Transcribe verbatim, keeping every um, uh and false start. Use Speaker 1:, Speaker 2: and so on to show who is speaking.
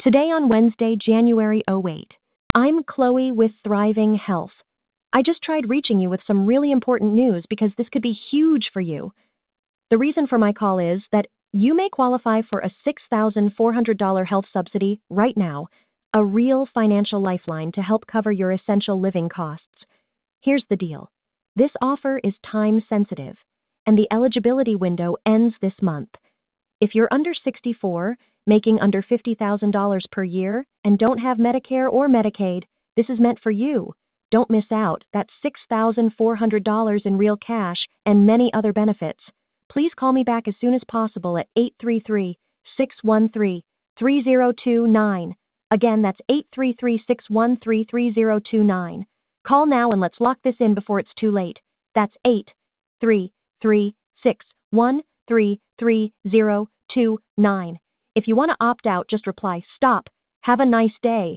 Speaker 1: Today on Wednesday, January oh eight. I'm Chloe with Thriving Health. I just tried reaching you with some really important news because this could be huge for you. The reason for my call is that you may qualify for a six thousand four hundred dollars health subsidy right now, a real financial lifeline to help cover your essential living costs. Here's the deal. This offer is time sensitive, and the eligibility window ends this month. If you're under sixty-four, making under fifty thousand dollars per year, and don't have Medicare or Medicaid, this is meant for you. Don't miss out. That's six thousand four hundred dollars in real cash and many other benefits. Please call me back as soon as possible at eight three three, six one three, three zero two nine. Again, that's eight three three, six one three, three zero two nine. Call now and let's lock this in before it's too late. That's eight three three, six one three, three zero two nine. If you want to opt out, just reply, "Stop. Have a nice day."